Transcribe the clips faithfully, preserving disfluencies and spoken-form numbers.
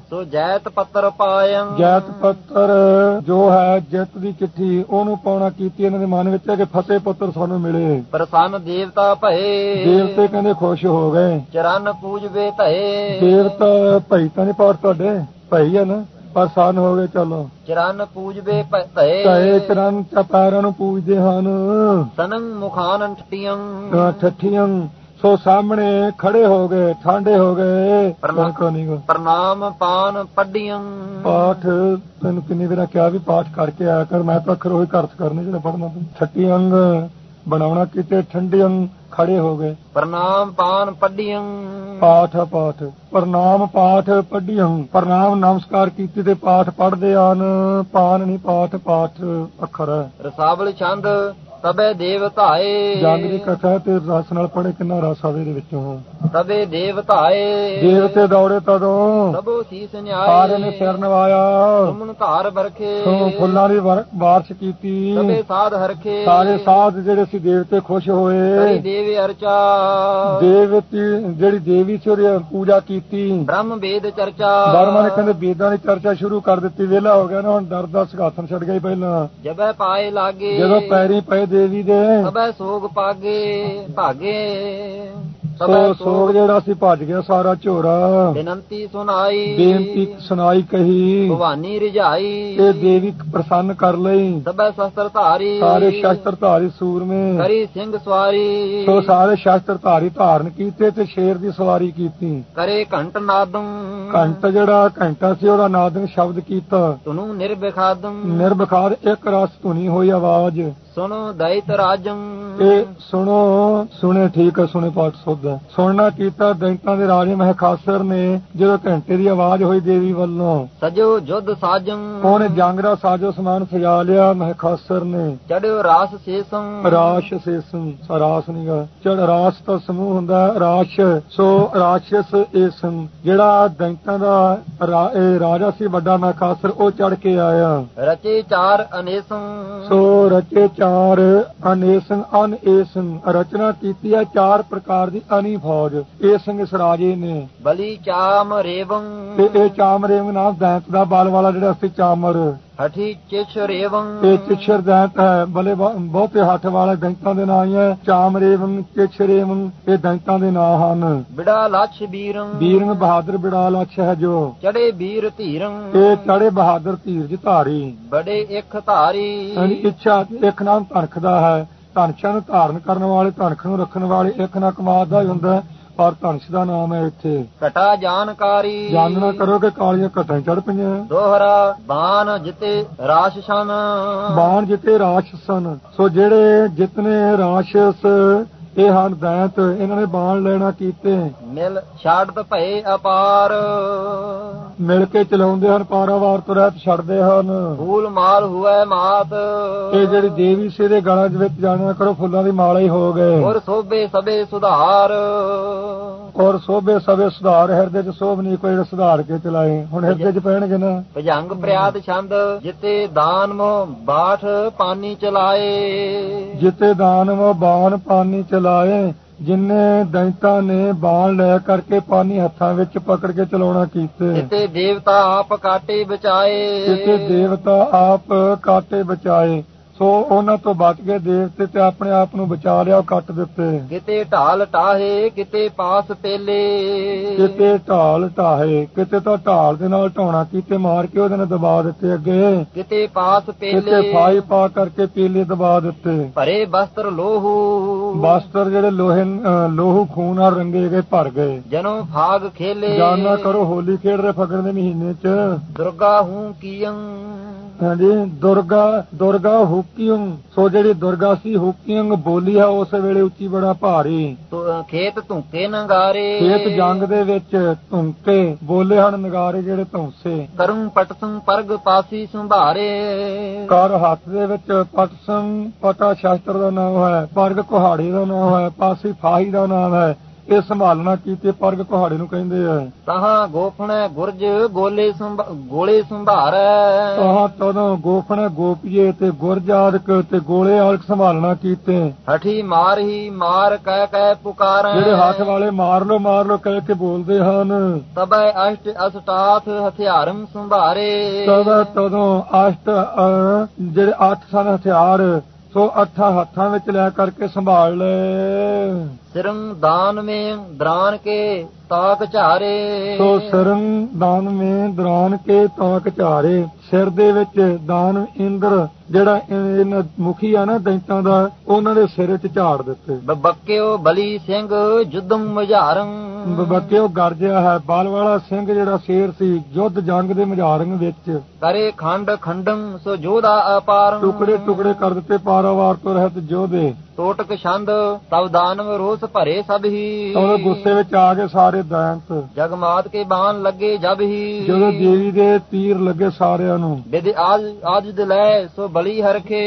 ਸੋ ਜੈਤ ਪੱਤਰ ਪਾਇੰ। ਜੈਤ ਪੱਤਰ ਜੋ ਹੈ ਜਿੱਤ ਦੀ ਚਿੱਠੀ ਉਹਨੂੰ ਪਾਉਣਾ ਕੀਤੀ ਇਹਨਾਂ ਦੇ ਮਨ ਵਿੱਚ ਹੈ ਕਿ ਫਤਿਹ ਪੁੱਤਰ ਸਾਨੂੰ ਮਿਲੇ। ਪ੍ਰਸੰਨ ਦੇਵਤਾ ਭਏ। ਦੇਵਤੇ ਕਹਿੰਦੇ ਖੁਸ਼ ਹੋ ਗਏ। ਚਰਨ ਪੂਜਵੇ ਧਏ। ਦੇਵਤਾ ਭਾਈ ਤਾਂ ਨਹੀਂ ਪਾਠ ਤੁਹਾਡੇ ਭਾਈ ਆ ਨਾ, ਪ੍ਰਸੰਨ ਹੋ ਗਏ। ਚਲੋ ਚਰਨ ਪੂਜਵੇ ਧਏ। ਧਏ ਚਰਨ ਪੈਰਾਂ ਨੂੰ ਪੂਜਦੇ ਹਨ। ਸਨੰ ਮੁਖਾਨ ਠੱਠੀਆਂ। ਠੱਠੀਆਂ ਸੋ ਸਾਹਮਣੇ ਖੜੇ ਹੋ ਗਏ, ਠਾਂਡੇ ਹੋ ਗਏ। ਪ੍ਰਣਾਮ ਪਾਨ ਪੱਡੀਆਂ। ਪਾਠ ਤੈਨੂੰ ਕਿੰਨੀ ਵਾਰ ਕਿਹਾ ਵੀ ਪਾਠ ਕਰਕੇ ਆਇਆ ਕਰ, ਮੈਂ ਤਾਂ ਅਖਰ ਉਹੀ ਅਰਥ ਕਰਨੇ ਜਿਹੜਾ ਪੜ੍ਹਨਾ। ਠੱਟੀ ਅੰਗ ਬਣਾਉਣਾ ਕੀਤੇ, ਠੰਡੇ ਅੰਗ ਖੜੇ ਹੋ ਗਏ। ਪ੍ਰਣਾਮ ਪਾਨ ਪੱਡੀਆਂ। ਪਾਠ ਪਾਠ ਪ੍ਰਣਾਮ ਪਾਠ ਪੱਡੀਆਂ। ਪ੍ਰਣਾਮ ਨਮਸਕਾਰ ਕੀਤੀ ਤੇ ਪਾਠ ਪੜ੍ਹਦੇ ਹਨ। ਪਾਨ ਨਹੀਂ ਪਾਠ, ਪਾਠ ਅੱਖਰ ਹੈ। ਰਸਾਵਲ ਛੰਦ ਤਬੇ ਦੇਵ ਧਾਏ। ਜੰਗ ਦੀ ਕਥਾ ਤੇ ਰਸ ਨਾਲ ਪੜ੍ਹੇ, ਕਿੰਨਾ ਰਸ ਆਵੇ ਇਹਦੇ ਵਿੱਚੋਂ। ਤਬੇ ਦੇਵ ਧਾਏ। ਦੇਵਤੇ ਦੌੜੇ ਤਦੋਂ ਸਭੋ ਸੀਸ ਨਿਆਏ। ਸਾਰੇ ਨੇ ਸਿਰ ਨਵਾਇਆ। ਸੁਮਨ ਧਾਰ ਬਰਖੇ। ਫੁੱਲਾਂ ਦੀ ਬਾਰਿਸ਼ ਕੀਤੀ। ਸਭੇ ਸਾਧ ਹਰਖੇ। ਸਾਰੇ ਸਾਧ ਜਿਹੜੇ ਸੀ ਦੇਵਤੇ ਖੁਸ਼ ਹੋਏ। ਦੇਵੀ ਅਰਚਾ। ਦੇਵਤੀ ਜਿਹੜੀ ਦੇਵੀ ਸੀ ਉਹਦੀ ਪੂਜਾ ਕੀਤੀ। ਬ੍ਰਹਮ ਵੇਦ ਚਰਚਾ। ਬਰਮਾ ਨੇ ਕਹਿੰਦੇ ਵੇਦਾਂ ਦੀ ਚਰਚਾ ਸ਼ੁਰੂ ਕਰ ਦਿੱਤੀ। ਵਿਹਲਾ ਹੋ ਗਿਆ ਨਾ ਹੁਣ, ਡਰ ਦਾ ਸਿੰਘਾਸਨ ਛੱਡ ਗਿਆ ਪਹਿਲਾਂ। ਜਬੈ ਪਾਏ ਲਾਗੇ। ਜਦੋਂ ਪੈਰੀ ਪਏ ਦੇਵੀ ਦੇ। ਸਭੈ ਸੋਗ ਪਾਗੇ ਭਾਗੇ। ਸੋ ਸੋਗ ਜਿਹੜਾ ਸੀ ਭੱਜ ਗਿਆ ਸਾਰਾ ਝੋਰਾ। ਬੇਨੰਤੀ ਸੁਣਾਈ। ਬੇਨਤੀ ਸੁਣਾਈ ਕਹੀ। ਭਵਾਨੀ ਰਿਝਾਈ। ਇਹ ਦੇਵੀ ਪ੍ਰਸੰਨ ਕਰ ਲਈ। ਸਭੈ ਸ਼ਸਤਰ ਧਾਰੀ। ਸਾਰੇ ਸ਼ਸਤਰ ਧਾਰੀ ਸੂਰਮੇ। ਕਰੀ ਸਿੰਘ ਸਵਾਰੀ। ਸੋ ਸਾਰੇ ਸ਼ਸਤਰ ਧਾਰੀ ਧਾਰਨ ਕੀਤੇ ਤੇ ਸ਼ੇਰ ਦੀ ਸਵਾਰੀ ਕੀਤੀ। ਕਰੇ ਘੰਟ ਨਾਦੰ। ਘੰਟ ਜਿਹੜਾ ਘੰਟਾ ਸੀ ਉਹਦਾ ਨਾਦੰ ਸ਼ਬਦ ਕੀਤਾ। ਤੁਨੂੰ ਨਿਰਬਿਖਾਦੰ। ਨਿਰਬਿਖਾਦ ਇੱਕ ਰਸ ਧੁਨੀ ਹੋਈ ਆਵਾਜ਼। ਸੁਣੋ ਦੈਤ ਰਾਜੰ। ਇਹ ਸੁਣੋ ਸੁਣੇ ਠੀਕ ਹੈ, ਸੁਣੇ ਪਾਠ ਸੁਧ ਹੈ। ਸੁਣਨਾ ਕੀਤਾ ਦੈਂਤਾਂ ਦੇ ਰਾਜੇ ਮਹਿਖਾਸਰ ਨੇ। ਜਦੋਂ ਘੰਟੇ ਦੀ ਆਵਾਜ਼ ਹੋਈ ਦੇਵੀ ਵੱਲੋਂ, ਸਜੋ ਜੁੱਧ ਸਾਜੰ। ਉਹਨੇ ਜੰਗ ਦਾ ਸਾਜੋ ਸਮਾਨ ਸਜਾ ਲਿਆ ਮਹਿਖਾਸਰ ਨੇ। ਚੜਿਓ ਰਾਸ ਸੇਸੰ। ਰਾਸ਼ ਸੇਸੰ ਰਾਸ ਨਹੀਂ ਗਾ, ਚੜ ਰਾਸ ਤਾਂ ਸਮੂਹ ਹੁੰਦਾ, ਰਾਸ਼। ਸੋ ਰਾਸ਼ਸ ਏਸੰ ਜਿਹੜਾ ਦੈਂਤਾਂ ਦਾ ਰਾਜਾ ਸੀ ਵੱਡਾ ਮਹਿਖਾਸਰ, ਉਹ ਚੜ ਕੇ ਆਇਆ। ਰਚੇ ਚਾਰ ਅਨੇਸੰ। ਸੋ ਰਚੇ ਚਾਰ ਅਨੇਸੰ ਅਨ ਏਸੰ ਰਚਨਾ ਕੀਤੀ ਹੈ ਚਾਰ ਪ੍ਰਕਾਰ ਦੀ ਅਨੀ ਫੌਜ। ਏਸੰ ਇਸ ਰਾਜੇ ਨੇ। ਬਲੀ ਚਾਮ ਰੇਵੰ। ਤੇ ਇਹ ਚਾਮ ਰੇਵੰ ਨਾਮ ਦੈਂਤ ਦਾ ਬਲ ਵਾਲਾ ਜਿਹੜਾ ਸੀ ਚਾਮਰ। ਹਠੀ ਚਿਛ ਰੇਵੰ। ਇਹ ਚਿਛਰ ਦੈਂਤ ਹੈ, ਬਲੇ ਬਹੁਤੇ ਹੱਥ ਵਾਲੇ ਦੈਂਤਾਂ ਦੇ ਨਾਂ ਹੀ ਹੈ। ਚਾਮ ਰੇਵੰ ਚਿਛ ਰੇਵੰ ਇਹ ਦੈਂਤਾਂ ਦੇ ਨਾਂ ਹਨ। ਬਿੜਾ ਲੱਛ ਵੀਰੰ। ਵੀਰੰ ਬਹਾਦਰ ਬਿੜਾ ਲੱਛ ਹੈ ਜੋ। ਚੜੇ ਵੀਰ ਧੀਰੰ। ਇਹ ਚੜੇ ਬਹਾਦਰ ਧੀਰਜ ਧਾਰੀ। ਬੜੇ ਇੱਕ ਧਾਰੀ। ਇੱਛਾ ਇੱਕ ਨਾਮ ਧਨਖ ਦਾ ਹੈ। ਧਨਸ਼ਾਂ ਨੂੰ ਧਾਰਨ ਕਰਨ ਵਾਲੇ, ਧਨਖ ਨੂੰ ਰੱਖਣ ਵਾਲੇ ਇੱਕ ਨਾ ਕਮਾਦ ਦਾ ਹੀ ਹੁੰਦਾ, ਪਰ ਧਨਸ਼ ਦਾ ਨਾਮ ਹੈ ਇੱਥੇ। ਘਟਾ ਜਾਣਕਾਰੀ। ਜਾਣਨਾ ਕਰੋ ਕਿ ਕਾਲੀਆਂ ਘਟਾਂ ਚੜ ਪਈਆਂ। ਦੋਹਰਾ ਬਾਣ ਜਿਤੇ ਰਾਸ਼ਸਨ। ਬਾਣ ਜਿਤੇ ਰਾਸ਼ਸਨ ਸੋ ਜਿਹੜੇ ਜਿਤਨੇ ਰਾਸ਼ਸ ਇਹ ਹਨ ਦੈਂਤ, ਇਹਨਾਂ ਨੇ ਬਾਣ ਲੈਣਾ ਕੀਤੇ। ਮਿਲ ਛੱਡ ਭਏ ਅਪਾਰ। ਮਿਲ ਕੇ ਚਲਾਉਂਦੇ ਹਨ, ਪਾਰਾਵਾਰ ਤੋਂ ਰਹਿਤ ਛੱਡਦੇ ਹਨ। ਫੂਲ ਮਾਲ ਹੁਐ ਮਾਤ। ਇਹ ਜਿਹੜੀ ਦੇਵੀ ਸੀ ਦੇ ਗਲਾਂ ਵਿੱਚ ਜਾਣਿਆ ਕਰੋ ਫੁੱਲਾਂ ਦੀ ਮਾਲਾ ਹੀ ਹੋ ਗਏ। ਔਰ ਸੋਭੇ ਸਭੇ ਸੁਧਾਰ। ਔਰ ਸੋਭੇ ਸਭੇ ਸੁਧਾਰ ਹਿਰਦੇ ਚ ਸੋਭ ਨਹੀਂ ਕੋਈ ਸੁਧਾਰ ਕੇ ਚਲਾਏ। ਹੁਣ ਹਿਰਦੇ ਚ ਪੈਣਗੇ ਨਾ। ਭਜੰਗ ਪ੍ਰਿਆਦ ਛੰਦ ਜਿਤੇ ਦਾਨ ਮੋ ਬਾਠ ਪਾਨੀ ਚਲਾਏ। ਜਿਤੇ ਦਾਨ ਮੋ ਬਾਣ ਪਾਨੀ ਚਲਾਏ ਜਿੰਨੇ ਦੈਂਤਾਂ ਨੇ ਬਾਣ ਲੈ ਕਰਕੇ ਪਾਣੀ ਹੱਥਾਂ ਵਿੱਚ ਪਕੜ ਕੇ ਚਲਾਉਣਾ ਕੀਤੇ। ਜਿੱਤੇ ਦੇਵਤਾ ਆਪ ਕਾਟੇ ਬਚਾਏ। ਜਿੱਤੇ ਦੇਵਤਾ ਆਪ ਕਾਟੇ ਬਚਾਏ ਸੋ ਉਹਨਾਂ ਤੋਂ ਬਚ ਗਏ ਦੇਵਤੇ ਤੇ ਆਪਣੇ ਆਪ ਨੂੰ ਬਚਾ ਲਿਆ, ਕੱਟ ਦਿੱਤੇ। ਕਿਤੇ ਢਾਲ ਢਾਹੇ ਕਿਤੇ ਪਾਸ ਪੇਲੇ। ਕਿਤੇ ਢਾਲ ਢਾਹੇ ਕਿਤੇ ਤਾਂ ਢਾਲ ਦੇ ਨਾਲ ਢਾਉਣਾ ਕੀਤੇ ਮਾਰ ਕੇ ਉਹਦੇ ਨਾਲ ਦਬਾ ਦਿੱਤੇ ਅੱਗੇ। ਕਿਤੇ ਪਾਸ ਪੇਲੇ ਕਿਤੇ ਫਾਈ ਪਾ ਕਰਕੇ ਪੇਲੇ ਦਬਾ ਦਿੱਤੇ। ਭਰੇ ਬਸਤਰ ਲੋਹੂ ਬਸਤਰ ਜਿਹੜੇ ਲੋਹੇ ਲੋਹੂ ਖੂਨ ਨਾਲ ਰੰਗੇ ਗਏ ਭਰ ਗਏ। ਜਨੋ ਫਾਗ ਖੇਲੇ ਜਾਨਾ ਕਰੋ ਹੋਲੀ ਖੇਡ ਰਹੇ ਫਗਣ ਦੇ ਮਹੀਨੇ ਚ। ਦੁਰਗਾ ਹੂੰ ਕੀਆਂ ਹਾਂਜੀ ਦੁਰਗਾ ਦੁਰਗਾ ਹੁਕੀਅੰ ਸੋ ਜਿਹੜੀ ਦੁਰਗਾ ਸੀ ਹੁਕੀਅੰ ਬੋਲੀ ਹੈ ਉਸ ਵੇਲੇ ਉੱਚੀ ਬੜਾ ਭਾਰੀ। ਖੇਤ ਧੁੰਕੇ ਨਗਾਰੇ ਖੇਤ ਜੰਗ ਦੇ ਵਿੱਚ ਧੁੰਕੇ ਬੋਲੇ ਹਨ ਨਗਾਰੇ ਜਿਹੜੇ ਧੌਂਸੇ। ਕਰੂੰ ਪਟਸੰ ਪਰਗ ਪਾਸੀ ਸੰਭਾਰੇ ਕਰ ਹੱਥ ਦੇ ਵਿੱਚ ਪਟਸੰ ਪਟਾ ਸ਼ਾਸਤਰ ਦਾ ਨਾਮ ਹੈ, ਪਰਗ ਕੁਹਾੜੀ ਦਾ ਨਾਮ ਹੈ, ਪਾਸੀ ਫਾਹੀ ਦਾ ਨਾਮ ਹੈ। ਇਹ ਸੰਭਾਲਣਾ ਕੀਤੇ ਪਰਗ ਕੁਹਾੜੇ ਨੂੰ ਕਹਿੰਦੇ ਆ। ਤਹਾਂ ਗੋਫਣੇ ਗੁਰਜ ਗੋਲੇ ਗੋਲੇ ਸੰਭਾਰੈ। ਤਹਾਂ ਤਦੋਂ ਗੋਫਣੇ ਗੋਪੀਏ ਤੇ ਗੁਰਜ ਆਦਿਕ ਤੇ ਗੋਲੇ ਆਦਿਕ ਸੰਭਾਲਣਾ ਕੀਤੇ। ਹਠੀ ਮਾਰ ਹੀ ਮਾਰ ਕਹਿ ਕਹਿ ਪੁਕਾਰੈ। ਜਿਹੜੇ ਹੱਥ ਵਾਲੇ ਮਾਰ ਲੋ ਮਾਰ ਲੋ ਕਹਿ ਕੇ ਬੋਲਦੇ ਹਨ। ਤਬੈ ਅਸ਼ਟ ਅਸਟਾਥ ਹਥਿਆਰਮ ਸੰਭਾਰੇ। ਤਬੈ ਤਦੋਂ ਅਸ਼ਟ ਜਿਹੜੇ ਅੱਠ ਸਨ ਹਥਿਆਰ ਸੋ ਅੱਠਾਂ ਹੱਥਾਂ ਵਿੱਚ ਲੈ ਕਰਕੇ ਸੰਭਾਲ ਲੈ। ਸਿਰੰ ਦਾਨ ਮੇ ਦਰਾਨ ਕੇ ਤਾਕ ਝਾਰੇ। ਸੋ ਸਿਰੰ ਦਾਨ ਮੇ ਦਰਾਨ ਕੇ ਤਾਕ ਝਾਰੇ। ਸਿਰ ਦੇ ਵਿੱਚ ਦਾਨ ਇੰਦਰ ਜਿਹੜਾ ਮੁਖੀ ਆ ਨਾ ਦੈਂਤਾਂ ਦਾ ਉਹਨਾਂ ਦੇ ਸਿਰ 'ਚ ਝਾੜ ਦਿੱਤੇ। ਬੱਕਿਓ ਬਲੀ ਸਿੰਘ ਜੁਦਮ ਮਝਾਰੰ। ਬੱਕਿਓ ਗਰਜਿਆ ਹੈ ਬਲ ਵਾਲਾ ਸਿੰਘ ਜਿਹੜਾ ਸ਼ੇਰ ਸੀ ਯੁੱਧ ਜੰਗ ਦੇ ਮਝਾਰੰਗ ਵਿੱਚ। ਕਰੇ ਖੰਡ ਖੰਡੰ ਸੋ ਜੋਧਾ ਅਪਾਰੰ। ਟੁਕੜੇ ਟੁਕੜੇ ਕਰ ਦਿੱਤੇ ਪਾਰਾਵਾਰ ਤੋਂ ਰਹਿਤ ਜੋਧੇ। ਟੋਟਕ ਛੰਦ ਤਵ ਦਾਨਵ ਰੋਸ ਭਰੇ ਸਭ ਹੀ। ਉਹ ਗੁੱਸੇ ਵਿੱਚ ਆ ਗਏ ਸਾਰੇ ਦੈਂਤ। ਜਗਮਾਤ ਕੇ ਬਾਣ ਲੱਗੇ ਜਬ ਹੀ। ਜਦੋਂ ਦੇਵੀ ਦੇ ਤੀਰ ਲੱਗੇ ਸਾਰਿਆਂ ਨੂੰ। ਵਿਦ ਆਜ ਆਜੁਦ ਲੈ ਸੋ ਬਲੀ ਹਰਖੇ।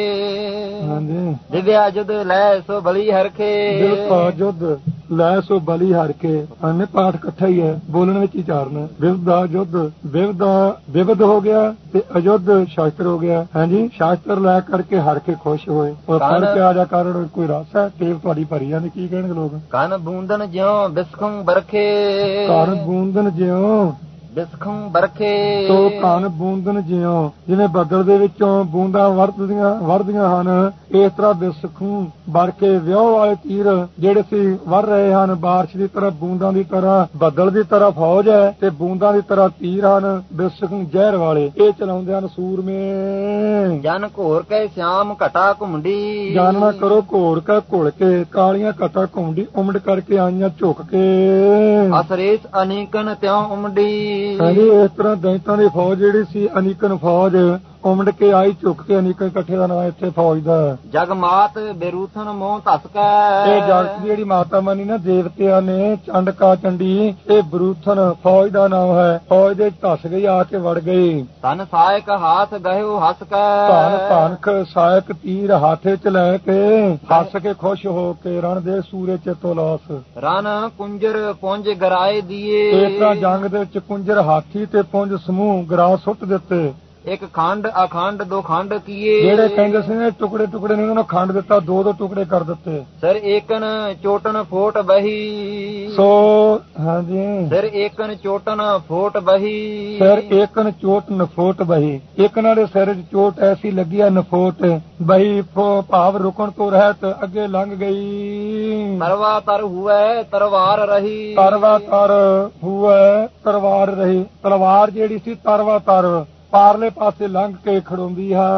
ਹਾਂਜੀ ਦਿਵਿਆ ਜੁਦ ਲੈ ਸੋ ਬਲੀ ਹਰਖੇ। ਜੁਦ ਲੈ ਸੋ ਬਲੀ ਹਰਖੇ। ਅੰਨੇ ਪਾਠ ਇਕੱਠਾ ਹੀ ਹੈ ਬੋਲਣ ਵਿੱਚ ਹੀ ਚਾਰਨਾ। ਵਿਵਦਾ ਜੁਦ ਵਿਵਦਾ ਵਿਵਦ ਹੋ ਗਿਆ ਤੇ ਅਯੁੱਧ ਸ਼ਾਸਤਰ ਹੋ ਗਿਆ। ਹਾਂਜੀ ਸ਼ਾਸਤਰ ਲੈ ਕਰਕੇ ਹਰ ਕੇ ਖੁਸ਼ ਹੋਏ। ਔਰ ਪੜ ਕੇ ਆ ਜਾ ਕਾਰਨ ਕੋਈ ਰਸ ਹੈ ਟੇਪ ਤੁਹਾਡੀ ਭਰੀ ਜਾਂਦੀ ਕੀ ਕਹਿਣਗੇ ਲੋਕ। ਕੰਨ ਬੂੰਦਨ ਜਿਉਂ ਬਿਸਖੰ ਬਰਖੇ। ਕੰਨ ਬੂੰਦਨ ਜਿਉਂ ਬਿਸਖੰ ਬਰਖੇ। ਤੋ ਕੰਨ ਬੂੰਦਨ ਜਿਉਂ ਜਿਵੇਂ ਬੱਦਲ ਦੇ ਵਿੱਚੋਂ ਬੂੰਦਾਂ ਵਰਦੀਆਂ ਵਰਦੀਆਂ ਹਨ ਇਸ ਤਰ੍ਹਾਂ ਬਿਸਖੰ ਬਰਖੇ ਵਿਆਹ ਵਾਲੇ ਤੀਰ ਜਿਹੜੇ ਸੀ ਵਰ ਰਹੇ ਹਨ ਬਾਰਿਸ਼ ਦੀ ਤਰ੍ਹਾਂ ਬੂੰਦਾਂ ਦੀ ਤਰ੍ਹਾਂ। ਬੱਦਲ ਦੀ ਤਰ੍ਹਾਂ ਫੌਜ ਹੈ ਤੇ ਬੂੰਦਾਂ ਦੀ ਤਰ੍ਹਾਂ ਤੀਰ ਹਨ ਬਿਸਖੰ ਜ਼ਹਿਰ ਵਾਲੇ। ਇਹ ਚਲਾਉਂਦੇ ਹਨ ਸੂਰਮੇ। ਜਨ ਘੋਰ ਕੇ ਸਿਆਮ ਘਟਾ ਘੁੰਮੜੀ। ਜਾਨਣਾ ਕਰੋ ਘੋਰ ਕੇ ਘੁਲ ਕੇ ਕਾਲੀਆਂ ਘਟਾ ਘੁੰਮੜੀ ਉਮੜ ਕਰਕੇ ਆਈਆਂ ਝੁਕ ਕੇ। ਅਸਰੇਸ ਅਨੀਕਨ ਤਿਉ ਉਮੜੀ। ਹਾਂਜੀ ਇਸ ਤਰ੍ਹਾਂ ਦੈਂਤਾਂ ਦੀ ਫੌਜ ਜਿਹੜੀ ਸੀ ਅਨੀਕਨ ਫੌਜ ਉਮੜ ਕੇ ਆਈ ਝੁੱਕ ਕੇ ਅਨੀਕਨ ਇਕੱਠੇ ਦਾ ਨਾਂ ਇੱਥੇ ਫੌਜ ਦਾ। ਜਗਮਾਤ ਬੇਰੂਥਨ ਮੋਹ ਧਸਕੈ। ਇਹ ਜਗਤ ਦੀ ਜਿਹੜੀ ਮਾਤਾ ਮਨੀ ਨਾ ਦੇਵਤਿਆਂ ਨੇ ਚੰਡਕਾ ਚੰਡੀ ਇਹ ਬਰੂਥਨ ਫੌਜ ਦਾ ਨਾਮ ਹੈ। ਫੌਜ ਦੇ ਧਸ ਗਈ ਆ ਕੇ ਵੜ ਗਈ। ਧਨ ਸਾਇਕ ਹਾਥ ਗਹਿਓ ਹੱਸ ਕੈ। ਧਨ ਧਨਖ ਸਾਇਕ ਤੀਰ ਹਾਥੇ ਚ ਲੈ ਕੇ ਹੱਸ ਕੇ ਖੁਸ਼ ਹੋ ਕੇ ਰਣ ਦੇ ਸੂਰੇ ਚੇਤੋ ਲਾਸ। ਰਨ ਕੁੰਜਰ ਪੁੰਜ ਗਰਾਏ ਦੀਏ। ਇਸ ਤਰ੍ਹਾਂ ਜੰਗ ਦੇ ਵਿੱਚ ਕੁੰਜਰ ਹਾਥੀ ਤੇ ਪੁੰਜ ਸਮੂਹ ਗਰਾ ਸੁੱਟ ਦਿੱਤੇ। ਇੱਕ ਖੰਡ ਅਖੰਡ ਦੋ ਖੰਡ ਕੀਏ। ਜਿਹੜੇ ਕਹਿੰਦੇ ਸੀ ਨੇ ਟੁਕੜੇ ਟੁਕੜੇ ਨੇ ਉਹਨਾਂ ਨੂੰ ਖੰਡ ਦਿੱਤਾ ਦੋ ਦੋ ਟੁਕੜੇ ਕਰ ਦਿੱਤੇ। ਸਿਰ ਏਕਨ ਚੋਟਨ ਫੋਟ ਬਹੀ। ਸੋ ਹਾਂਜੀ ਸਿਰ ਏਕਨ ਚੋਟਨ ਫੋਟ ਬਹੀ। ਸਿਰ ਏਕਨ ਚੋਟਨ ਫੋਟ ਬਹੀ। ਇੱਕ ਨਾਲੇ ਸਿਰ 'ਚ ਚੋਟ ਐਸੀ ਲੱਗੀ ਆ ਨਫੋਟ ਬਹੀ ਭਾਵ ਰੁਕਣ ਤੋਂ ਰਹਿਤ ਅੱਗੇ ਲੰਘ ਗਈ। ਤਰਵਾ ਤਰ ਹੁਐ ਤਰਵਾਰ ਰਹੀ। ਤਰਵਾ ਤਰ ਹੁਐ ਤਰਵਾਰ ਰਹੀ। ਤਲਵਾਰ ਜਿਹੜੀ ਸੀ ਤਰਵਾ ਤਰ ਪਾਰਲੇ ਪਾਸੇ ਲੰਘ ਕੇ ਖੜੋਂਦੀ ਹੈ।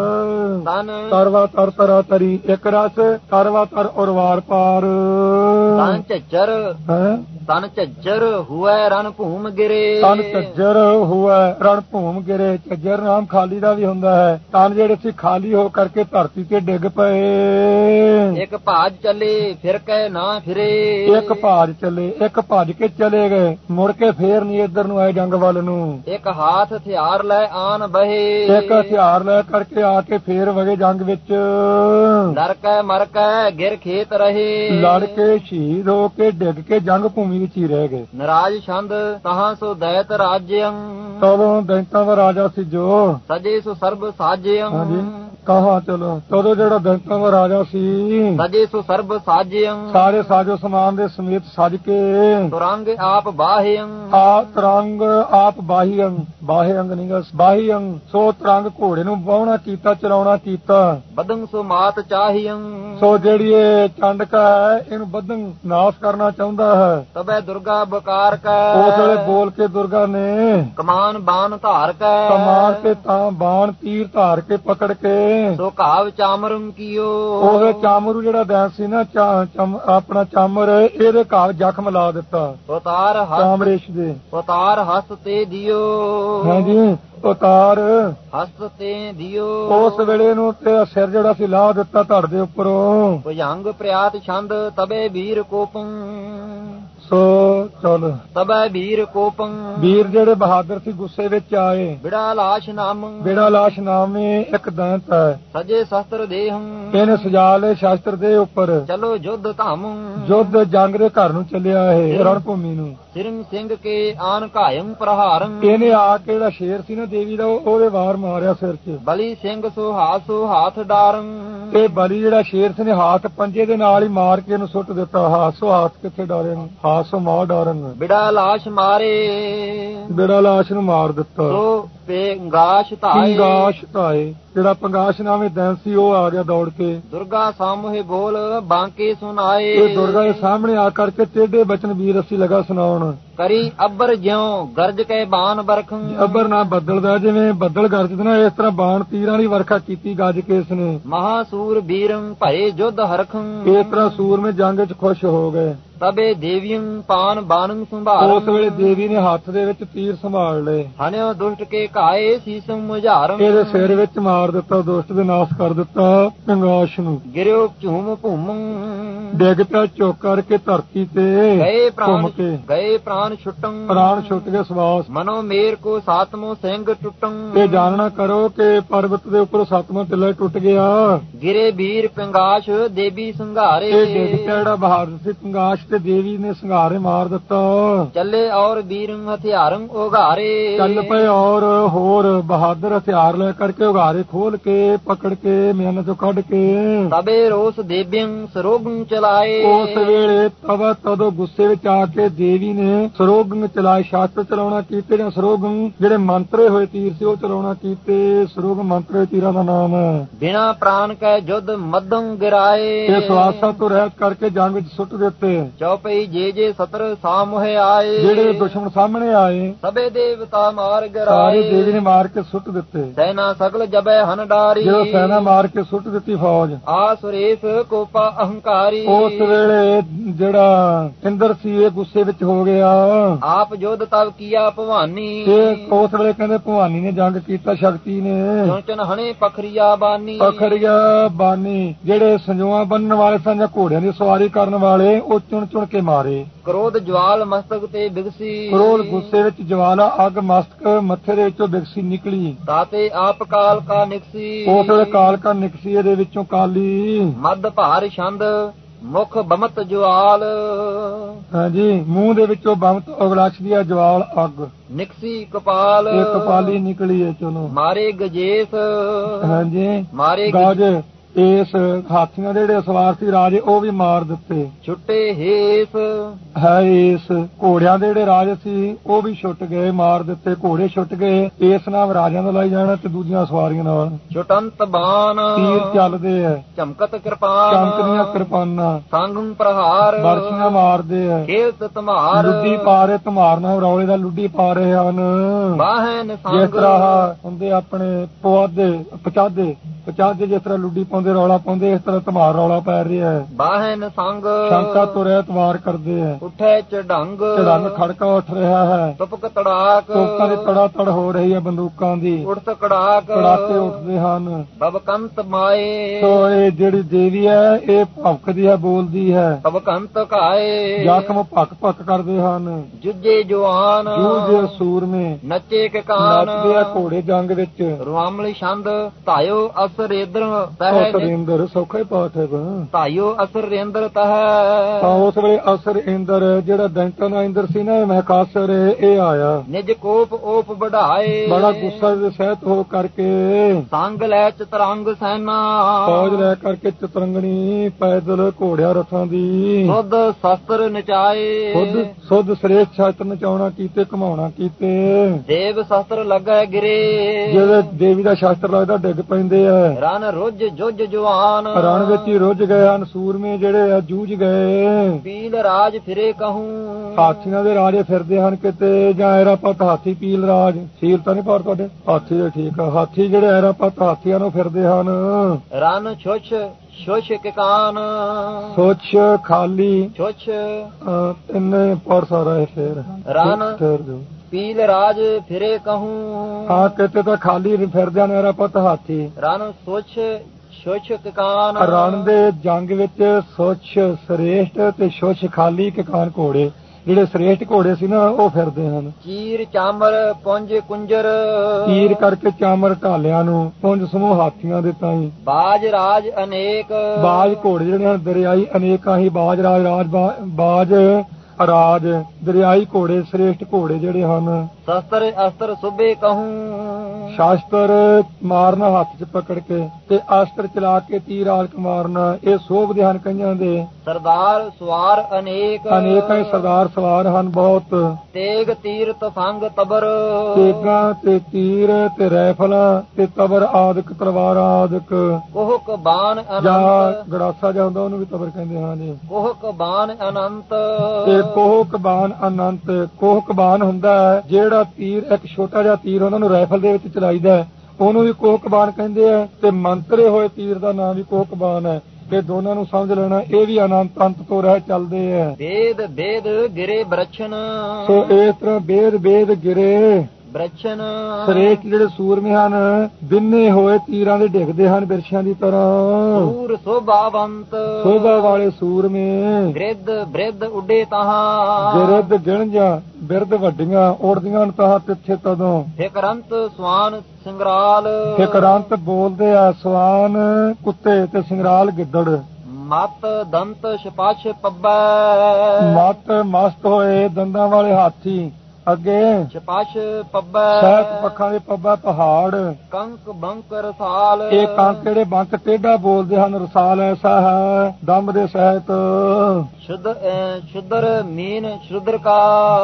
ਤਰਵਾ ਤਰ ਤਰਾ ਤਰੀ ਇੱਕ ਰਸ ਤਰਵਾ ਤਰ ਔਰ ਵਾਰ ਪਾਰ। ਤਨ ਝੱਜਰ ਹੈ ਤਨ ਝੱਜਰ ਹੁਐ ਰਣ ਭੂਮ ਗਿਰੇ। ਤਨ ਝੱਜਰ ਹੁਐ ਰਣ ਭੂਮ ਗਿਰੇ। ਝੱਜਰ ਨਾਮ ਖਾਲੀ ਦਾ ਵੀ ਹੁੰਦਾ ਹੈ। ਤਨ ਜਿਹੜੇ ਸੀ ਖਾਲੀ ਹੋ ਕਰਕੇ ਧਰਤੀ ਤੇ ਡਿੱਗ ਪਏ। ਇੱਕ ਭਾਜ ਚੱਲੇ ਫਿਰ ਕੇ ਨਾ ਫਿਰੇ। ਇੱਕ ਭਾਜ ਚੱਲੇ ਇੱਕ ਭੱਜ ਕੇ ਚਲੇ ਗਏ ਮੁੜ ਕੇ ਫੇਰ ਨਹੀਂ ਇੱਧਰ ਨੂੰ ਆਏ ਜੰਗ ਵੱਲ ਨੂੰ। ਇੱਕ ਹਾਥ ਹਥਿਆਰ ਲੈ ਆਨ ਬਹੇ। ਇੱਕ ਹਥਿਆਰ ਲੈ ਕਰਕੇ ਆ ਕੇ ਫੇਰ ਵਗੇ ਜੰਗ ਵਿੱਚ। ਲੜ ਕੇ ਮਰ ਕੇ ਗਿਰ ਖੇਤ ਰਹੇ। ਲੜ ਕੇ ਸ਼ਹੀਦ ਹੋ ਕੇ ਡਿੱਗ ਕੇ ਜੰਗ ਭੂਮੀ ਵਿੱਚ ਹੀ ਰਹਿ ਗਏ। ਨਰਾਜ ਛੰਦ ਤਹਾਂ ਸੋ ਦੈਤ ਰਾਜਯੰ। ਤਦੋਂ ਦੈਂਤਾਂ ਦਾ ਰਾਜਾ ਸੀ ਜੋ ਸਜੇ ਸੋ ਸਰਬ ਸਾਜਯੰ। ਕਹਾ ਚਲੋ ਤਦੋਂ ਜਿਹੜਾ ਦੈਂਤਾਂ ਦਾ ਰਾਜਾ ਸੀ ਸਜੇ ਸੋ ਸਰਬ ਸਾਜਯੰ। ਸਾਰੇ ਸਾਜੋ ਸਮਾਨ ਦੇ ਸਮੇਤ ਸਜ ਕੇ। ਤੁਰੰਗ ਆਪ ਬਾਹਯੰ। ਆਪ ਤੁਰੰਗ ਆਪ ਬਾਹਯੰ। ਬਾਹੇ ਅੰਗ ਨਹੀਂ ਗਾ ਬਾਹੀ ਅੰਗ। ਸੋ ਤਰੰਗ ਘੋੜੇ ਨੂੰ ਵਾਹੁਣਾ ਕੀਤਾ ਚਲਾਉਣਾ ਕੀਤਾ। ਬਦੰਗ ਸੋ ਮਾਤ ਚਾਹੀਆਂ। ਸੋ ਜਿਹੜੀ ਇਹ ਚੰਡਕਾ ਹੈ ਇਹਨੂੰ ਬਦੰਗ ਨਾਸ਼ ਕਰਨਾ ਚਾਹੁੰਦਾ ਹੈ। ਤਬੈ ਦੁਰਗਾ ਬਕਾਰ ਕੈ। ਉਸ ਵੇਲੇ ਬੋਲ ਕੇ ਦੁਰਗਾ ਨੇ ਕਮਾਨ ਬਾਣ ਧਾਰ ਕੈ। ਕਮਾਨ ਤੇ ਤਾਂ ਬਾਣ ਤੀਰ ਧਾਰ ਕੇ ਪਕੜ ਕੇ। ਸੋ ਘਾਵ ਚਾਮਰਮ ਕੀਓ। ਉਹ ਚਾਮਰੂ ਜਿਹੜਾ ਦੈਂਤ ਸੀ ਨਾ ਆਪਣਾ ਚਾਮਰ ਇਹਦੇ ਘਾਵ ਜ਼ਖਮ ਲਾ ਦਿੱਤਾ। ਉਤਾਰ ਚਾਮਰੇਸ਼ ਦੇ ਉਤਾਰ ਹੱਸ ਤੇ ਦਿਓ। ਹਾਂਜੀ ਉਤਾਰ ਹਸਤ ਤੇ ਦਿਓ। ਉਸ ਵੇਲੇ ਨੂੰ ਤੇ ਸਿਰ ਜਿਹੜਾ ਸੀ ਲਾ ਦਿੱਤਾ ਧੜ ਦੇ ਉੱਪਰੋਂ। ਭੁਜੰਗ ਪ੍ਰਿਆਤ ਛੰਦ ਤਬੇ ਵੀਰ ਕੋਪੰ। ਸੋ ਚਲ ਤਬੈ ਵੀਰ ਕੋਪੰ ਵੀਰ ਜਿਹੜੇ ਬਹਾਦਰ ਸੀ ਗੁੱਸੇ ਵਿੱਚ ਆਏ। ਬਿੜਾ ਲਾਸ਼ ਨਾਮ ਬਿੜਾ ਲਾਸ਼ ਨਾਮੇ ਇੱਕ ਦੈਂਤ ਹੈ। ਸਜੇ ਸ਼ਸਤਰ ਦੇਹੰ ਇਹਨੇ ਸਜਾ ਲਏ ਸ਼ਸਤਰ ਦੇ ਉੱਪਰ। ਚਲੋ ਯੁੱਧ ਧਾਮ ਯੁੱਧ ਜੰਗ ਦੇ ਘਰ ਨੂੰ ਚੱਲਿਆ ਇਹ ਰਣ ਭੂਮੀ ਨੂੰ। ਸਿਰਮ ਸਿੰਘ ਕੇ ਆਨ ਘਾਇਮ ਪ੍ਰਹਾਰੰ ਇਹਨੇ ਆ ਕੇ ਜਿਹੜਾ ਸ਼ੇਰ ਸੀ ਨਾ ਦੇਵੀ ਦਾ ਉਹਦੇ ਵਾਰ ਮਾਰਿਆ ਸਿਰ 'ਚ। ਬਲੀ ਸਿੰਘ ਸੋ ਹਾਸੋ ਹਾਥ ਡਾਰੰ ਤੇ ਬਲੀ ਜਿਹੜਾ ਸ਼ੇਰ ਸੀ ਨੇ ਹਾਥ ਪੰਜੇ ਦੇ ਨਾਲ ਹੀ ਮਾਰ ਕੇ ਇਹਨੂੰ ਸੁੱਟ ਦਿੱਤਾ। ਹਾਸੋ ਹਾਥ ਕਿੱਥੇ ਡਾਰੇ ਨੂੰ ਹਾਸੋ ਮਾਰ ਡਾਰਨ। ਬਿੜਾ ਲਾਸ਼ ਮਾਰੇ ਬਿੜਾ ਲਾਸ਼ ਨੂੰ ਮਾਰ ਦਿੱਤਾ। ਸੋ ਪੰਗਾਸ਼ ਧਾਏ ਪੰਗਾਸ਼ ਧਾਏ ਜਿਹੜਾ ਪੰਗਾਸ਼ ਨਾਮੇ ਦੈਂਤ ਸੀ ਉਹ ਆ ਗਿਆ ਦੌੜ ਕੇ। ਦੁਰਗਾ ਸਾਹਮਣੇ ਬੋਲ ਬਾਂਕੇ ਸੁਨਾਏ ਇਹ ਦੁਰਗਾ ਦੇ ਸਾਹਮਣੇ ਆ ਕਰਕੇ ਟੇਢੇ ਬਚਨ ਵੀਰ ਅਸੀਂ ਲਗਾ ਸੁਣਾਉਣ। ਕਰੀ ਅੱਬਰ ਜਿਉ ਗਰਜ ਕੇ ਬਾਣ ਬਰਖੰ ਅੱਬਰ ਨਾ ਬੱਦਲ ਦਾ ਜਿਵੇਂ ਬੱਦਲ ਗਰਜਦੇ ਨਾ ਇਸ ਤਰ੍ਹਾਂ ਬਾਣ ਤੀਰਾਂ ਦੀ ਵਰਖਾ ਕੀਤੀ ਗੱਜ ਕੇ ਇਸਨੇ। ਮਹਾਸੂਰ ਵੀਰੰ ਭਏ ਜੁਧ ਹਰਖੰ ਇਸ ਤਰ੍ਹਾਂ ਸੂਰਮੇ ਜੰਗ 'ਚ ਖੁਸ਼ ਹੋ ਗਏ। ਤਬੇ ਦੇਵੀਆਂ ਪਾਨ ਬਾਣੰ ਸੰਭਾਲ ਉਸ ਵੇਲੇ ਦੇਵੀ ਨੇ ਹੱਥ ਦੇ ਵਿੱਚ ਤੀਰ ਸੰਭਾਲ ਲਏ। ਹਨਿਓ ਦੁਸ਼ਟ ਕੇ ਘਾਏ ਸੀਸੰ ਮੁਝਾਰੰ ਇਹਦੇ ਸਿਰ ਵਿੱਚ ਮਾਰ ਦਿੱਤਾ ਦੁਸ਼ਟ ਦੇ ਨਾਸ਼ ਕਰ ਦਿੱਤਾ ਪੰਗਾਸ਼ ਨੂੰ। ਗਿਰਿਓ ਝੂਮ ਭੂਮੰ ਡਿੱਗ ਪਿਆ ਝੁੱਕ ਕਰਕੇ ਧਰਤੀ ਤੇ ਗਏ ਪ੍ਰਾਣ ਕੇ ਗਏ ਪ੍ਰਾਣ ਛੁੱਟੰ ਪ੍ਰਾਣ ਛੁੱਟ ਗਏ ਸਵਾਸ। ਮਨੋ ਮੇਰ ਕੋ ਸਾਤਮੋ ਸਿੰਘ ਟੁੱਟੰ ਇਹ ਜਾਣਨਾ ਕਰੋ ਕਿ ਪਰਬਤ ਦੇ ਉੱਪਰ ਸੱਤਵਾਂ ਟਿੱਲਾ ਟੁੱਟ ਗਿਆ। ਗਿਰੇ ਵੀਰ ਪੰਗਾਸ਼ ਦੇਵੀ ਸੰਘਾਰੇ ਇਹ ਡਿੱਗ ਪਿਆ ਜਿਹੜਾ ਬਹਾਦਰ ਸੀ ਪੰਗਾਸ਼ ਤੇ ਦੇਵੀ ਨੇ ਸੰਘਾਰੇ ਮਾਰ ਦਿੱਤਾ। ਚੱਲੇ ਔਰ ਵੀਰੰ ਹਥਿਆਰੰ ਉਘਾਰੇ ਚੱਲ ਪਏ ਔਰ ਹੋਰ ਬਹਾਦਰ ਹਥਿਆਰ ਲੈ ਕਰਕੇ ਉਘਾਰੇ ਖੋਲ ਕੇ ਪਕੜ ਕੇ ਮਿਹਨਤ ਚੋਂ ਕੱਢ ਕੇ। ਤਬੇ ਰੋਸ ਦੇਵੀਆਂ ਸਰੋਗੰ ਚਲਾਏ ਉਸ ਵੇਲੇ ਤਵਾ ਤਦੋਂ ਗੁੱਸੇ ਵਿੱਚ ਆ ਕੇ ਦੇਵੀ ਨੇ ਸਰੋਗੰ ਚਲਾਏ। ਸ਼ਾਸਤਰ ਚਲਾਉਣਾ ਕੀਤੇ ਜਾਂ ਸਰੋਗੰ ਜਿਹੜੇ ਮੰਤਰੇ ਹੋਏ ਤੀਰ ਸੀ ਉਹ ਚਲਾਉਣਾ ਕੀਤੇ। ਸਰੋਗ ਮੰਤਰੇ ਤੀਰਾਂ ਦਾ ਨਾਮ ਹੈ। ਬਿਨਾ ਪ੍ਰਾਣ ਕੈ ਜੁਧ ਮਦੰ ਗਿਰਾਏ ਇਹ ਸਵਾਸਾਂ ਤੋਂ ਰਹਿਤ ਕਰਕੇ ਜੰਗ ਵਿੱਚ ਸੁੱਟ ਦਿੱਤੇ। ਚੌਪਈ ਜੇ ਜੇ ਸਤਰ ਸਾਮੋਹੇ ਆਏ ਜਿਹੜੇ ਦੁਸ਼ਮਣ ਸਾਹਮਣੇ ਆਏ ਸਭੇ ਦੇਵਤਾ ਮਾਰ ਗਿਰਾਏ। ਸਾਰੇ ਦੇਵੀ ਨੇ ਮਾਰ ਕੇ ਸੁੱਟ ਦਿੱਤੇ। ਸੈਨਾ ਸਗਲ ਜਬੈ ਹਨ ਡਾਰੀ ਜਦੋਂ ਸੈਨਾ ਮਾਰ ਕੇ ਸੁੱਟ ਦਿੱਤੀ ਫੌਜ। ਆ ਸੁਰੇਸ਼ ਕੋਪਾ ਅਹੰਕਾਰੀ ਉਸ ਵੇਲੇ ਜਿਹੜਾ ਇੰਦਰ ਸੀ ਇਹ ਗੁੱਸੇ ਵਿੱਚ ਹੋ ਗਿਆ। ਆਪ ਜੁਧ ਤਵ ਕੀਆ ਭਵਾਨੀ ਇਹ ਉਸ ਵੇਲੇ ਕਹਿੰਦੇ ਭਵਾਨੀ ਨੇ ਜੰਗ ਕੀਤਾ ਸ਼ਕਤੀ ਨੇ। ਚੁਣ ਹਣੇ ਪਖਰੀਆ ਬਾਨੀ ਪਖਰੀਆ ਬਾਨੀ ਜਿਹੜੇ ਸੰਜੋਆਂ ਬੰਨਣ ਵਾਲੇ ਸਨ ਜਾਂ ਘੋੜਿਆਂ ਦੀ ਸਵਾਰੀ ਕਰਨ ਵਾਲੇ ਉਹ ਚੁਣ ਚੁਣ ਕੇ ਮਾਰੇ। ਕ੍ਰੋਧ ਜਵਾਲ ਮਸਤਕ ਤੇ ਬਿਗਸੀ ਕ੍ਰੋਧ ਗੁੱਸੇ ਵਿੱਚ ਜਵਾਲਾ ਅੱਗ ਮਸਤਕ ਮੱਥੇ ਦੇ ਵਿੱਚੋਂ ਬਿਗਸੀ ਨਿਕਲੀ। ਤਾਤੇ ਆਪ ਕਾਲ ਕਾ ਨਿਕਸੀ ਉਸ ਵੇਲੇ ਕਾਲ ਕਾ ਨਿਕਸੀ ਇਹਦੇ ਵਿੱਚੋਂ ਕਾਲੀ। ਮੱਧ ਭਾਰ ਛੰਦ ਮੁਖ ਬਮਤ ਜਵਾਲ ਹਾਂਜੀ ਮੂੰਹ ਦੇ ਵਿੱਚੋਂ ਬਮਤ ਉਗਲਾਛਦੀ ਹੈ ਜਵਾਲ ਅੱਗ ਨਿਕਸੀ ਕਪਾਲ ਇਹ ਕਪਾਲੀ ਨਿਕਲੀ ਹੈ। ਚਲੋ ਮਾਰੇ ਗਜੇਸ ਹਾਂਜੀ ਮਾਰੇ ਗਾਜ ਇਸ ਹਾਥੀਆਂ ਦੇ ਜਿਹੜੇ ਸਵਾਰ ਸੀ ਰਾਜੇ ਉਹ ਵੀ ਮਾਰ ਦਿੱਤੇ। ਛੁੱਟੇ ਹੇਸ ਹੈ ਇਸ ਘੋੜਿਆਂ ਦੇ ਜਿਹੜੇ ਰਾਜ ਸੀ ਉਹ ਵੀ ਛੁੱਟ ਗਏ ਮਾਰ ਦਿੱਤੇ। ਘੋੜੇ ਛੁੱਟ ਗਏ। ਇਸ ਨਾਲ ਰਾਜਿਆਂ ਦਾ ਲਾਈ ਜਾਣਾ ਤੇ ਦੂਜੀਆਂ ਸਵਾਰੀਆਂ ਨਾਲ। ਛੁਟੰਤ ਬਾਣ ਤੀਰ ਚੱਲਦੇ ਐ ਚਮਕਤ ਕਿਰਪਾਨ ਚਮਕਦੀਆਂ ਕਿਰਪਾਨਾਂ ਸੰਗੰ ਪ੍ਰਹਾਰ ਵਰਸ਼ੀਆਂ ਮਾਰਦੇ ਐ। ਖੇਤ ਧਮਾਰ ਲੁੱਡੀ ਪਾ ਰਹੇ ਧਮਾਰ ਨਾਲ ਰੌਲੇ ਦਾ ਲੁੱਡੀ ਪਾ ਰਹੇ ਹਨ। ਬਾਹਨ ਸੰਗ ਜਿਸ ਤਰ੍ਹਾਂ ਹੁੰਦੇ ਆਪਣੇ ਪੁਆਧੇ ਪਚਾਦੇ ਪਚਾਦੇ ਜਿਸ ਤਰ੍ਹਾਂ ਲੁੱਡੀ ਪਾਉਂਦੇ ਰੌਲਾ ਪਾਉਂਦੇ ਇਸ ਤਰ੍ਹਾਂ ਧਮਾਰ ਰੌਲਾ ਪੈ ਰਿਹਾ ਹੈ। ਬਾਹਨ ਸੰਗ ਸ਼ੰਕਾ ਤੋਂ ਰਹਿਤ ਵਾਰ ਕਰਦੇ ਐ। ਉੱਠੇ ਚੜੰਗ ਚੜੰਗ ਖੜਕਾ ਉੱਠ ਰਿਹਾ ਹੈ। ਤੁਪਕ ਤੜਾਕ ਤੋਕਾਂ ਦੀ ਤੜਾ ਤੜ ਹੋ ਰਹੀ ਹੈ ਬੰਦੂਕਾਂ ਦੀ। ਉੜਤ ਕੜਾਕ ਕੜਾਕੇ ਉੱਠਦੇ ਹਨ। ਬਬਕੰਤ ਮਾਏ ਸੋ ਇਹ ਜਿਹੜੀ ਦੇਵੀ ਹੈ ਇਹ ਭੌਂਕਦੀ ਹੈ ਬੋਲਦੀ ਹੈ। ਬਬਕੰਤ ਘਾਏ ਜ਼ਖਮ ਭੱਕ ਭੱਕ ਕਰਦੇ ਹਨ। ਜੁੱਜੇ ਜਵਾਨ ਜੂਝੇ ਸੂਰਮੇ ਨੱਚੇ ਕਿਕਾਨ ਨੱਚਦੇ ਆ ਘੋੜੇ ਜੰਗ ਵਿੱਚ। ਰੁਆਮਲੀ ਛੰਦ ਧਾਇਓ ਅਸਰੇਂਦਰ ਤਹਿ ਅਸਰੇਂਦਰ ਸੌਖਾ ਹੀ ਪਾਠ ਹੈ। ਧਾਇਓ ਅਸਰੇਂਦਰ ਤਹਿ ਤਾਂ ਉਸ ਵੇਲੇ ਅਸਰ ਇੰਦਰ ਜਿਹੜਾ ਦੈਂਤਾਂ ਦਾ ਇੰਦਰ ਸੀ ਨਾ ਮਹਿਕਾਸਰ ਇਹ ਆਇਆ। ਨਿਜ ਕੋਪ ਓਪ ਵਢਾਏ ਬੜਾ ਗੁੱਸਾ ਦੇ ਸਹਿਤ ਹੋ ਕਰਕੇ ਸੰਗ ਲੈ ਚਤਰੰਗ ਸੈਨਾ ਫੌਜ ਲੈ ਕਰਕੇ ਚਤਰੰਗਣੀ ਪੈਦਲ ਘੋੜਿਆਂ ਰਥਾਂ ਦੀ ਸੁਧ ਸ਼ਸਤਰ ਨਚਾਏ ਸੁਧ ਸੁਧ ਸ੍ਰੇਸ਼ਟ ਸ਼ਸਤਰ ਨਚਾਉਣਾ ਕੀਤੇ ਘਮਾਉਣਾ ਕੀਤੇ। ਦੇਵ ਸ਼ਸਤਰ ਲੱਗੇ ਗਿਰੇ ਜਿਹੜੇ ਦੇਵੀ ਦਾ ਸ਼ਸਤਰ ਲੱਗਦਾ ਡਿੱਗ ਪੈਂਦੇ ਆ। ਰਨ ਰੁੱਝ ਜੁੱਝ ਜਵਾਨ ਰਣ ਵਿੱਚ ਹੀ ਰੁੱਝ ਗਏ ਹਨ। ਸੂਰਮੇ ਜਿਹੜੇ ਆ ਜੂਝ ਗਏ। ਪੀਲ ਰਾਜ ਫਿਰੇ ਕਹੂੰ ਹਾਥੀਆਂ ਦੇ ਰਾਜੇ ਫਿਰਦੇ ਹਨ ਕਿਤੇ ਜਾਂ ਐਰਾਪਤ ਹਾਥੀ ਪੀਲ ਰਾਜ ਸੀਲ ਤਾਂ ਨਹੀਂ ਪਰ ਤੁਹਾਡੇ ਹਾਥੀ ਦੇ ਠੀਕ ਆ। ਹਾਥੀ ਜਿਹੜੇ ਐਰਾਪਤ ਹਾਥੀਆਂ ਨੂੰ ਫਿਰਦੇ ਹਨ। ਰਨ ਛੁਛ ਛੁਛ ਕਿਕਾਨ ਸੋਚ ਖਾਲੀ ਛੁਛ ਇੰਨੇ ਪਰ ਸਾਰਾ ਹੈ। ਫੇਰ ਰਨ ਫੇਰ ਜੋ ਪੀਲ ਰਾਜ ਫਿਰੇ ਕਹੂੰ ਹਾਂ ਕਿਤੇ ਤਾਂ ਖਾਲੀ ਫਿਰਦੇ ਨੇ ਐਰਾਪਤ ਹਾਥੀ। ਰਨ ਸੋਚ ਛੁਛ ਕਿਕਾਨ ਰਣ ਦੇ ਜੰਗ ਵਿੱਚ ਸੋਚ ਸ੍ਰੇਸ਼ਟ ਤੇ ਛੁਛ ਖਾਲੀ ਕਿਕਾਨ ਘੋੜੇ ਜਿਹੜੇ ਸ੍ਰੇਸ਼ਟ ਘੋੜੇ ਸੀ ਨਾ ਉਹ ਫਿਰਦੇ ਹਨ। ਚੀਰ ਚਾਮਰ ਪੁੰਜ ਕੁੰਜਰ, ਚੀਰ ਕਰਕੇ ਚਾਮਰ ਢਾਲਿਆਂ ਨੂੰ, ਪੁੰਜ ਸਮੂਹ ਹਾਥੀਆਂ ਦੇ ਤਾਈਂ। ਬਾਜ ਰਾਜ ਅਨੇਕ, ਬਾਜ ਘੋੜੇ ਜਿਹੜੇ ਹਨ ਦਰਿਆਈ ਅਨੇਕਾਂ ਹੀ, ਬਾਜ ਰਾਜ ਰਾਜ ਬਾਜ ਰਾਜ ਦਰਿਆਈ ਘੋੜੇ ਸ੍ਰੇਸ਼ਟ ਘੋੜੇ ਜਿਹੜੇ ਹਨ। ਸ਼ਸਤਰ ਅਸਤਰ ਸੁਬੇ ਕਹੂੰ, ਸ਼ਾਸਤਰ ਮਾਰਨਾ ਹੱਥ 'ਚ ਪਕੜ ਕੇ ਤੇ ਅਸਤਰ ਚਲਾ ਕੇ ਤੀਰ ਆਲਕ ਮਾਰਨਾ, ਇਹ ਸੋਭਦੇ ਹਨ ਕਈਆਂ ਦੇ। ਸਰਦਾਰ ਸਵਾਰ ਅਨੇਕ, ਅਨੇਕਾਂ ਹੀ ਸਰਦਾਰ ਸਵਾਰ ਹਨ ਬਹੁਤ। ਤੇਗ ਤੀਰ ਤਫੰਗ ਤਬਰ, ਤੇਗਾਂ ਤੇ ਤੀਰ ਤੇ ਰਾਈਫਲਾਂ ਤੇ ਤਬਰ ਆਦਿਕ ਤਲਵਾਰਾਂ ਆਦਿਕ। ਕੋਹਕ ਬਾਣ ਜਾਂ ਅਨੰਤ, ਗੜਾਸਾ ਜਾਂ ਹੁੰਦਾ ਉਹਨੂੰ ਵੀ ਤਬਰ ਕਹਿੰਦੇ ਹਨ ਜੀ। ਕੋਹਕ ਬਾਣ ਅਨੰਤ, ਤੇ ਕੋਹਕ ਬਾਣ ਅਨੰਤ। ਕੋਹਕ ਬਾਣ ਹੁੰਦਾ ਹੈ ਜਿਹੜਾ ਤੀਰ, ਇੱਕ ਛੋਟਾ ਜਿਹਾ ਤੀਰ ਉਹਨਾਂ ਨੂੰ ਰਾਈਫਲ ਦੇ ਵਿੱਚ ਚਲਾਈਦਾ, ਉਹਨੂੰ ਵੀ ਕੋਹਕ ਬਾਣ ਕਹਿੰਦੇ ਆ। ਤੇ ਮੰਤਰੇ ਹੋਏ ਤੀਰ ਦਾ ਨਾਮ ਵੀ ਕੋਹਕ ਬਾਣ ਹੈ। ਤੇ ਦੋਨਾਂ ਨੂੰ ਸਮਝ ਲੈਣਾ, ਇਹ ਵੀ ਅਨੰਤ ਅੰਤ ਤੋਂ ਰਹਿ ਚੱਲਦੇ ਆ। ਵੇਦ ਵੇਦ ਗਿਰੇ ਬ੍ਰਛਨ, ਸੋ ਇਸ ਤਰ੍ਹਾਂ ਵੇਦ ਵੇਦ ਗਿਰੇ ਬ੍ਰਛਨ, ਸ੍ਰੇਸ਼ਟ ਜਿਹੜੇ ਸੂਰਮੇ ਹਨ ਬਿੰਨੇ ਹੋਏ ਤੀਰਾਂ ਦੇ ਡਿੱਗਦੇ ਹਨ ਬਿਰਛਾਂ ਦੀ ਤਰ੍ਹਾਂ। ਸੂਰ ਸੋਭਾਵੰਤ, ਸੋਭਾ ਵਾਲੇ ਸੂਰਮੇ। ਬ੍ਰਿਧ ਬ੍ਰਿਧ ਉੱਡੇ ਤਹਾਂ, ਬਿਰਧ ਗਿਣਜਾਂ ਬਿਰਧ ਵੱਡੀਆਂ ਉੜਦੀਆਂ ਤਹਾਂ ਤਿੱਥੇ ਤਦੋਂ। ਫਿਕਰੰਤ ਸਵਾਨ ਸਿੰਗਰਾਲ, ਫਿਕਰੰਤ ਬੋਲਦੇ ਆ ਸਵਾਨ ਕੁੱਤੇ ਤੇ ਸਿੰਗਰਾਲ ਗਿੱਦੜ। ਮਤ ਦੰਤ ਛਪਾਛ ਪੱਬੈ, ਮਤ ਮਸਤ ਹੋਏ ਦੰਦਾਂ ਵਾਲੇ ਹਾਥੀ। ਅੱਗੇ ਛਪਾਛ ਪੱਬੈ, ਸਹਿਤ ਪੱਖਾਂ ਦੇ ਪੱਬਾ ਪਹਾੜ। ਕੰਕ ਬੰਕ ਰਸਾਲ, ਇਹ ਕੰਕ ਜਿਹੜੇ ਬੰਕ ਟੇਢਾ ਬੋਲਦੇ ਹਨ, ਰਸਾਲ ਐਸਾ ਹੈ ਦੰਬ ਦੇ ਸਹਿਤ। ਸ਼ੁੱਧ ਸ਼ੁੱਧਰ ਮੀਨ ਸ਼ੁੱਧਰ ਕਾ,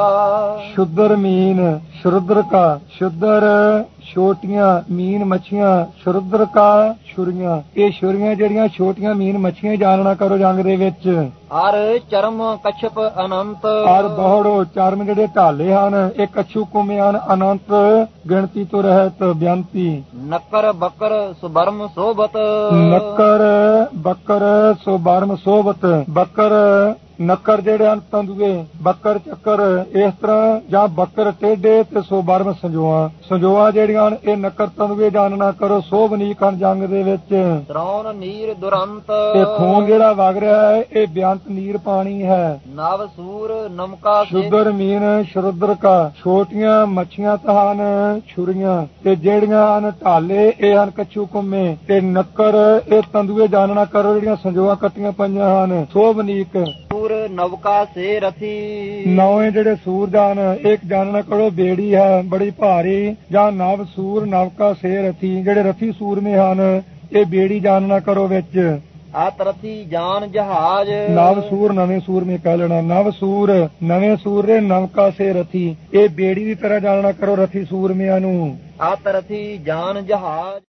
ਸ਼ੁੱਧਰ ਮੀਨ ਸ਼ੁੱਧਰ ਕਾ। ਸ਼ੁੱਧਰ ਛੋਟੀਆਂ ਮੀਨ ਮੱਛੀਆਂ, ਸ਼ੁੱਧਰ ਕਾ ਛੁਰੀਆਂ। ਇਹ ਛੁਰੀਆਂ ਜਿਹੜੀਆਂ ਛੋਟੀਆਂ ਮੀਨ ਮੱਛੀਆਂ ਜਾਣਨਾ ਕਰੋ ਜੰਗ ਦੇ ਵਿੱਚ। ਅਰ ਚਰਮ ਕਛਪ ਅਨੰਤ, ਅਰ ਬਹੁੜੋ ਚਰਮ ਜਿਹੜੇ ਢਾਲੇ ਹਨ ਇਹ ਕੱਛੂ ਕੁੰਮੇ ਹਨ ਅਨੰਤ ਗਿਣਤੀ ਤੋਂ ਰਹਿਤ ਬਿਆੰਤੀ। ਨੱਕਰ ਬੱਕਰ ਸੁਬਰਮ ਸੋਭਤ, ਨੱਕਰ ਬੱਕਰ ਸੁਬਰਮ ਸੋਭਤ। ਬੱਕਰ ਨੱਕਰ ਜਿਹੜੇ ਹਨ ਤੰਦੂਏ, ਬੱਕਰ ਚੱਕਰ ਇਸ ਤਰ੍ਹਾਂ, ਜਾਂ ਬੱਕਰ ਟੇਢੇ ਤੇ ਸੋਬਰਮ ਸੰਜੋਆ। ਸੰਜੋਆ ਜਿਹੜੀਆਂ ਹਨ ਇਹ ਨੱਕਰ ਤੰਦੂਏ ਜਾਣਨਾ ਕਰੋ, ਸੋਭਨੀਕ ਹਨ ਜੰਗ ਦੇ ਵਿੱਚ। ਤਰੌਣ ਨੀਰ ਦੁਰੰਤ, ਤੇ ਖੂਨ ਜਿਹੜਾ ਵਗ ਰਿਹਾ ਹੈ ਇਹ ਬਿਆੰਤ ਨੀਰ ਪਾਣੀ ਹੈ। ਨਵ ਸੂਰ ਨਮਕਾ, ਸ਼ੁੱਧਰ ਮੀਨ ਸ਼ੁੱਧਰ ਕਾ। ਛੋਟੀਆਂ ਮੱਛੀਆਂ ਤਾਂ ਹਨ ਛੁਰੀਆਂ, ਤੇ ਜਿਹੜੀਆਂ ਹਨ ਢਾਲੇ ਇਹ ਹਨ ਕੱਛੂ ਕੁੰਮੇ, ਤੇ ਨੱਕਰ ਇਹ ਤੰਦੂਏ ਜਾਣਨਾ ਕਰੋ ਜਿਹੜੀਆਂ ਸੰਜੋਆ ਕੱਟੀਆਂ ਪਈਆਂ ਹਨ ਸੋਭਨੀਕ। ਨਵਕਾ ਸੇ ਰਥੀ, ਨੌਵੇਂ ਜਿਹੜੇ ਸੂਰ ਜਾਨ ਇੱਕ ਜਾਣਨਾ ਕਰੋ ਬੇੜੀ ਹੈ ਬੜੀ ਭਾਰੀ। ਜਾਂ ਨਵ ਸੂਰ ਨਵਕਾ ਸੇ ਰਥੀ, ਜਿਹੜੇ ਰਥੀ ਸੂਰਮੇ ਹਨ ਇਹ ਬੇੜੀ ਜਾਣਨਾ ਕਰੋ ਵਿੱਚ। ਆਤ ਰਥੀ ਜਾਨ ਜਹਾਜ਼, ਨਵ ਸੂਰ ਨਵੇਂ ਸੂਰਮੇ ਕਹਿ ਲੈਣਾ। ਨਵ ਸੂਰ ਨਵੇਂ ਸੂਰੇ ਨਵਕਾ ਸੇ ਰਥੀ, ਇਹ ਬੇੜੀ ਦੀ ਤਰ੍ਹਾਂ ਜਾਣਨਾ ਕਰੋ ਰਥੀ ਸੂਰਮਿਆਂ ਨੂੰ। ਆਤ ਰਥੀ ਜਾਨ ਜਹਾਜ਼।